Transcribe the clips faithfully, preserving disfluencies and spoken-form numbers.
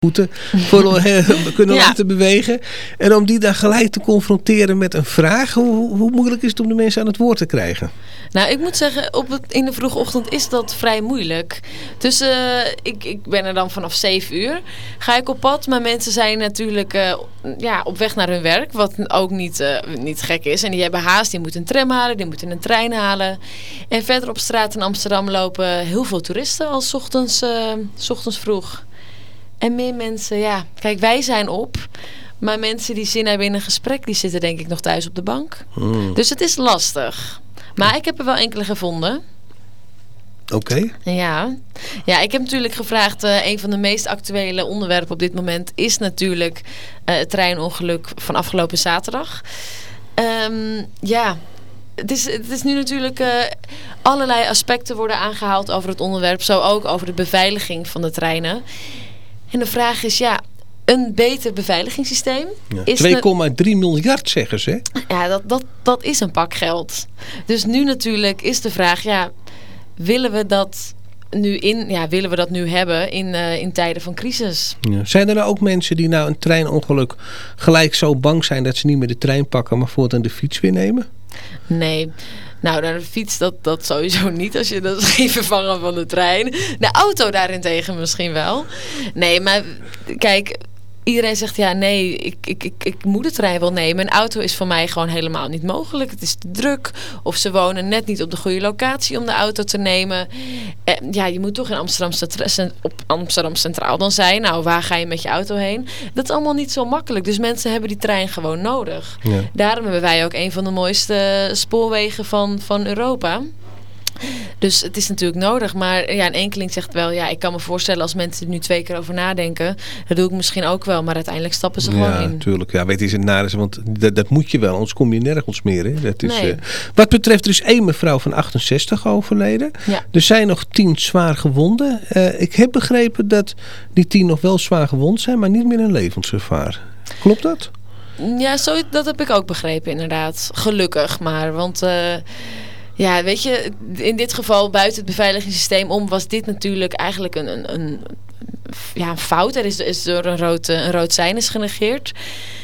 voeten voor kunnen Ja. laten bewegen. En om die dan gelijk te confronteren met een vraag. Hoe, hoe moeilijk is het om de mensen aan het woord te krijgen? Nou, ik moet zeggen, op het, in de vroege ochtend is dat vrij moeilijk. Dus uh, ik, ik ben er dan vanaf zeven uur. Ga ik op pad, maar mensen zijn natuurlijk uh, ja, op weg naar hun werk. Wat ook niet, uh, niet gek is. En die hebben haast, die moeten een tram halen, die moeten een trein halen. En verder op straat in Amsterdam lopen heel veel toeristen al 's ochtends, uh, 's ochtends vroeg. En meer mensen, ja. Kijk, wij zijn op. Maar mensen die zin hebben in een gesprek, die zitten denk ik nog thuis op de bank. Hmm. Dus het is lastig. Maar ik heb er wel enkele gevonden. Oké. Okay. Ja. ja, ik heb natuurlijk gevraagd. Uh, een van de meest actuele onderwerpen op dit moment is natuurlijk uh, het treinongeluk van afgelopen zaterdag. Um, ja, het is, het is nu natuurlijk uh, allerlei aspecten worden aangehaald over het onderwerp. Zo ook over de beveiliging van de treinen. En de vraag is, ja, een beter beveiligingssysteem. Ja, twee komma drie miljard zeggen ze. Ja, dat, dat, dat is een pak geld. Dus nu natuurlijk is de vraag, ja, willen we dat nu in, ja, willen we dat nu hebben in, uh, in tijden van crisis? Ja. Zijn er nou ook mensen die nou een treinongeluk gelijk zo bang zijn dat ze niet meer de trein pakken, maar voortaan de fiets weer nemen? Nee. Nou, naar de fiets, dat, dat sowieso niet. Als je dat is geen vervanger van de trein. De auto daarentegen misschien wel. Nee, maar kijk, iedereen zegt ja, nee, ik, ik, ik, ik moet de trein wel nemen. Een auto is voor mij gewoon helemaal niet mogelijk. Het is te druk. Of ze wonen net niet op de goede locatie om de auto te nemen. Eh, ja, je moet toch in Amsterdam, Centra- op Amsterdam Centraal dan zijn. Nou, waar ga je met je auto heen? Dat is allemaal niet zo makkelijk. Dus mensen hebben die trein gewoon nodig. Ja. Daarom hebben wij ook een van de mooiste spoorwegen van, van Europa. Dus het is natuurlijk nodig. Maar ja, een enkeling zegt wel, ja, ik kan me voorstellen als mensen er nu twee keer over nadenken. Dat doe ik misschien ook wel. Maar uiteindelijk stappen ze ja, gewoon in. Ja, tuurlijk. Ja, weet je, is het naar, want dat, dat moet je wel. Anders kom je nergens meer. Hè. Dat is, nee. uh, wat betreft, er is één mevrouw van achtenzestig overleden. Ja. Er zijn nog tien zwaar gewonden. Uh, ik heb begrepen dat die tien nog wel zwaar gewond zijn, maar niet meer in levensgevaar. Klopt dat? Ja, zo, dat heb ik ook begrepen inderdaad. Gelukkig maar. Want Uh, ja, weet je, in dit geval buiten het beveiligingssysteem om was dit natuurlijk eigenlijk een, een, een, ja, een fout. Er is, is door een rood, een rood sein is genegeerd.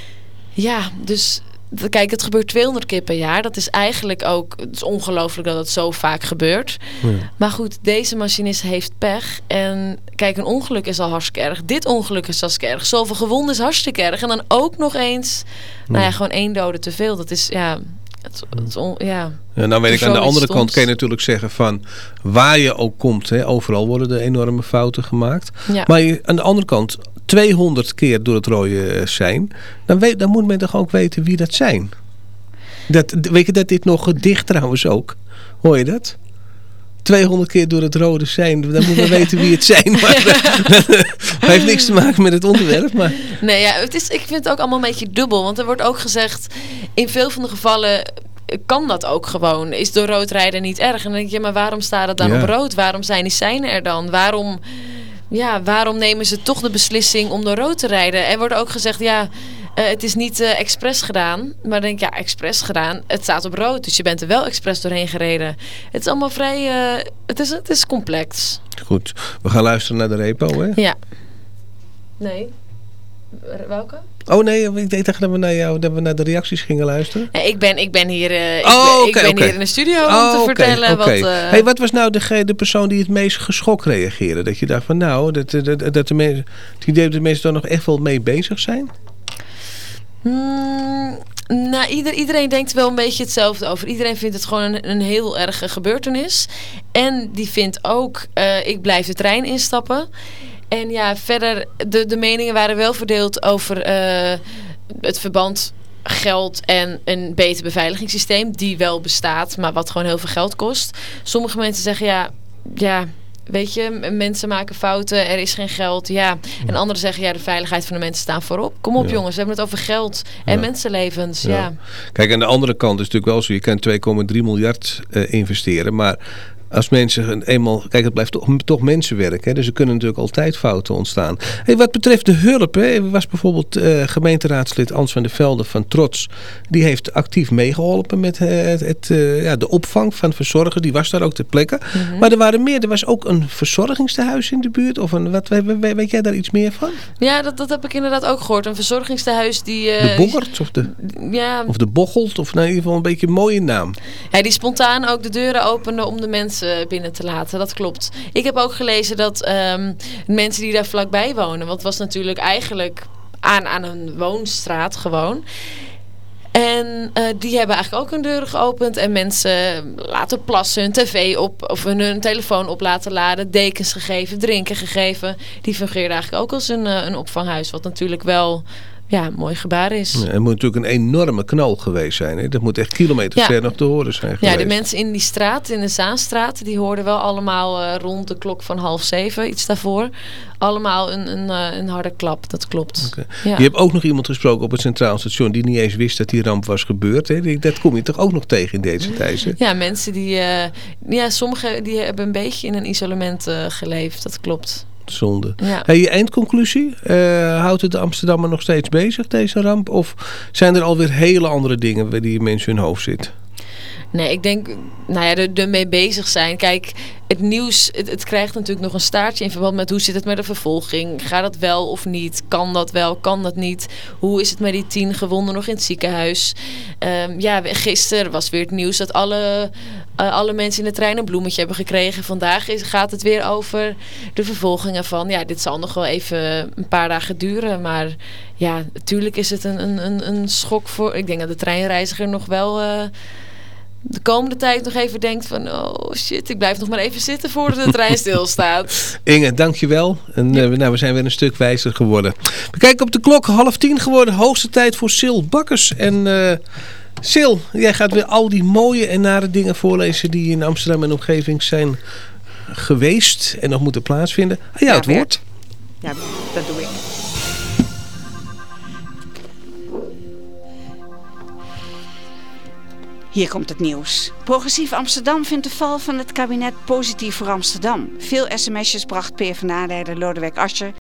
Ja, dus kijk, het gebeurt tweehonderd keer per jaar. Dat is eigenlijk ook, het is ongelooflijk dat het zo vaak gebeurt. Ja. Maar goed, deze machinist heeft pech. En kijk, een ongeluk is al hartstikke erg. Dit ongeluk is hartstikke erg. Zoveel gewonden is hartstikke erg. En dan ook nog eens, ja. nou ja, gewoon één dode te veel. Dat is, ja... Het, het on, ja. Ja, nou weet ik, aan de andere stoms. kant kan je natuurlijk zeggen van waar je ook komt, hè, overal worden er enorme fouten gemaakt. Ja. Maar je, aan de andere kant tweehonderd keer door het rode zijn, dan, weet, dan moet men toch ook weten wie dat zijn. Dat, weet je dat dit nog dicht trouwens ook? Hoor je dat? tweehonderd keer door het rode zijn. Dan moet men weten wie het zijn. Maar dat heeft niks te maken met het onderwerp. Maar. Nee, ja, het is, ik vind het ook allemaal een beetje dubbel. Want er wordt ook gezegd, in veel van de gevallen kan dat ook gewoon. Is door rood rijden niet erg? En dan denk je, maar waarom staat het dan ja. op rood? Waarom zijn die seinen er dan? Waarom, ja, waarom nemen ze toch de beslissing om door rood te rijden? Er wordt ook gezegd, ja, Uh, het is niet uh, expres gedaan. Maar dan denk ik, ja, expres gedaan. Het staat op rood, dus je bent er wel expres doorheen gereden. Het is allemaal vrij, uh, het, is, het is complex. Goed, we gaan luisteren naar de repo, hè? Ja. Nee. Welke? Oh nee, ik dacht dat we naar jou, dat we naar de reacties gingen luisteren. Ja, ik ben, ik ben hier, uh, ik oh, ben, okay, ik ben okay. hier in de studio om oh, te okay, vertellen okay. wat... Uh... Hey, wat was nou de, de persoon die het meest geschokt reageerde? Dat je dacht van nou, dat, dat, dat de mensen, het idee dat de mensen er nog echt wel mee bezig zijn? Hmm, nou, ieder, iedereen denkt wel een beetje hetzelfde over. Iedereen vindt het gewoon een, een heel erge gebeurtenis. En die vindt ook, uh, ik blijf de trein instappen. En ja, verder, de, de meningen waren wel verdeeld over uh, het verband geld en een beter beveiligingssysteem. Die wel bestaat, maar wat gewoon heel veel geld kost. Sommige mensen zeggen ja, ja... Weet je, mensen maken fouten, er is geen geld, ja. En anderen zeggen, ja, de veiligheid van de mensen staan voorop. Kom op ja. jongens, we hebben het over geld en ja. mensenlevens, ja. ja. Kijk, aan de andere kant is het natuurlijk wel zo, je kan twee komma drie miljard uh, investeren, maar Als mensen eenmaal... Kijk, het blijft toch, toch mensenwerk. Hè? Dus er kunnen natuurlijk altijd fouten ontstaan. Hey, wat betreft de hulp. Hè, er was bijvoorbeeld uh, gemeenteraadslid Ans van der Velde van Trots. Die heeft actief meegeholpen met uh, het, het, uh, ja, de opvang van verzorgers. Die was daar ook ter plekke. Mm-hmm. Maar er waren meer. Er was ook een verzorgingstehuis in de buurt. Of een, wat, weet, weet jij daar iets meer van? Ja, dat, dat heb ik inderdaad ook gehoord. Een verzorgingstehuis die... Uh, de Boggert of de, ja, of de Bocholt. Of nou, in ieder geval een beetje een mooie naam. Ja, die spontaan ook de deuren opende om de mensen binnen te laten. Dat klopt. Ik heb ook gelezen dat um, mensen die daar vlakbij wonen, want het was natuurlijk eigenlijk aan, aan een woonstraat gewoon. En uh, die hebben eigenlijk ook hun deuren geopend en mensen laten plassen, hun tv op of hun, hun telefoon op laten laden, dekens gegeven, drinken gegeven. Die fungeerde eigenlijk ook als een, uh, een opvanghuis, wat natuurlijk wel... Ja, een mooi gebaar is. Ja, het moet natuurlijk een enorme knal geweest zijn. Hè? Dat moet echt kilometers ja. ver nog te horen zijn geweest. Ja, de mensen in die straat, in de Zaanstraat, die hoorden wel allemaal uh, rond de klok van half zeven, iets daarvoor. Allemaal een, een, uh, een harde klap, dat klopt. Okay. Ja. Je hebt ook nog iemand gesproken op het Centraal Station die niet eens wist dat die ramp was gebeurd. Hè? Dat kom je toch ook nog tegen in deze tijd? Hè? Ja, mensen die... Uh, ja, sommigen die hebben een beetje in een isolement uh, geleefd, dat klopt. Zonde. Ja. Hey, je eindconclusie? Uh, houdt het de Amsterdammer nog steeds bezig, deze ramp? Of zijn er alweer hele andere dingen waar die mensen in hun hoofd zit? Nee, ik denk, nou ja, er, er mee bezig zijn. Kijk, het nieuws, het, het krijgt natuurlijk nog een staartje in verband met hoe zit het met de vervolging. Gaat dat wel of niet? Kan dat wel? Kan dat niet? Hoe is het met die tien gewonden nog in het ziekenhuis? Um, ja, gisteren was weer het nieuws dat alle, uh, alle mensen in de trein een bloemetje hebben gekregen. Vandaag is, gaat het weer over de vervolgingen van, ja, dit zal nog wel even een paar dagen duren. Maar ja, natuurlijk is het een, een, een, een schok voor, ik denk dat de treinreiziger nog wel... Uh, de komende tijd nog even denkt van... oh shit, ik blijf nog maar even zitten voordat de trein stilstaat. Inge, dankjewel. En ja. uh, nou, we zijn weer een stuk wijzer geworden. We kijken op de klok, half tien geworden. Hoogste tijd voor Sil Bakkers. En uh, Sil, jij gaat weer al die mooie en nare dingen voorlezen... die in Amsterdam en omgeving zijn geweest en nog moeten plaatsvinden. Ah, ja, het ja, woord. Ja, dat doe ik. Hier komt het nieuws. Progressief Amsterdam vindt de val van het kabinet positief voor Amsterdam. Veel sms'jes bracht PvdA-leider Lodewijk Asscher